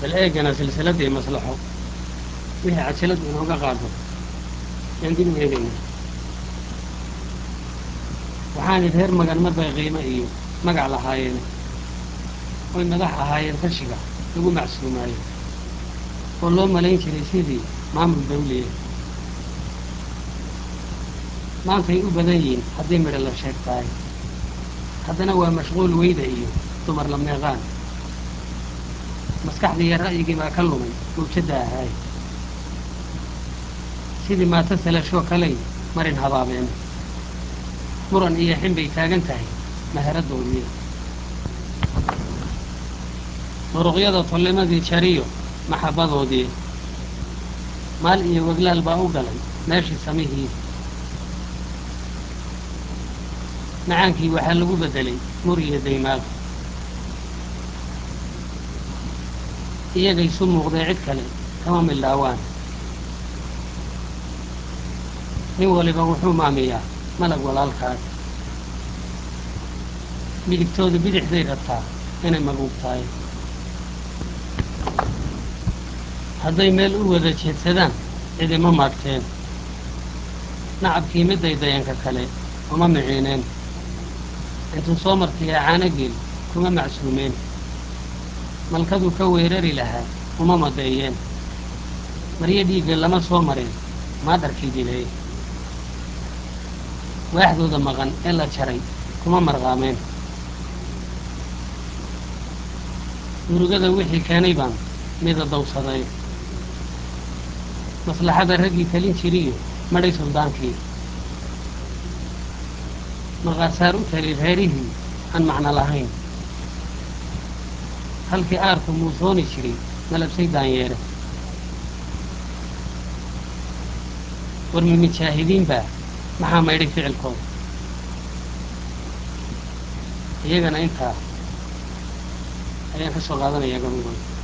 bal eegana silsiladii maslaxo wixii cajaladu inooga qaado yaan dib u eegayna. waxaani reer magan mar bay qiimo iyo magac lahaayeen oy madax ahaayeen fashiga lagu macsuumaayo oo loo malayn jiray sidii maamul dawliya. maantay u badan yihiin haddii midho la sheegtahay, haddana waa mashquul weyda iyo dumar la meeqaan. maskaxdii iyo ra'yigii baa ka lumay mawjadda ahaay, sidii maata salashoo kaley marin habaabeen. muran iyo xin bay taagan tahay maharadoodii. muruqyada tollimadii jariyo maxabbadoodii, maal iyo weglaal baa u galay meeshii samihii. macaankii waxaa lagu beddelay mur iyo daymaaq, iyagaysu muuqdee cid kale kama mildhaawaan. nin waliba wuxuu maamiyaa malag walaalkaas, midigtooda bidixday rabtaa inay maguub tahay. hadday meel u wada jeedsadaan cidima maagteen, nacabkii midday dayanka kale uma miciineen. intuu soo martiyaa caanogeel kuma macsuumeen, malkaduu ka weerari lahaa uma madeeyeen. maryo dhiigga lama soo marin maadarkii dileey, waaxdooda maqan ee la jaray kuma marqaameen. murugada wixii keenay baan mida dawsaday, maslaxada raggii talin jiriyo madhay suldaankii. marqaarsaar u tali reerihii aan macno lahayn, halkii aarku muusooni jiray malabsay daanyeere. warmi mujaahidiin baa maxaa maydhay ficilkooda. iyagana intaa ayaan ka soo qaadanayaa gabaygood.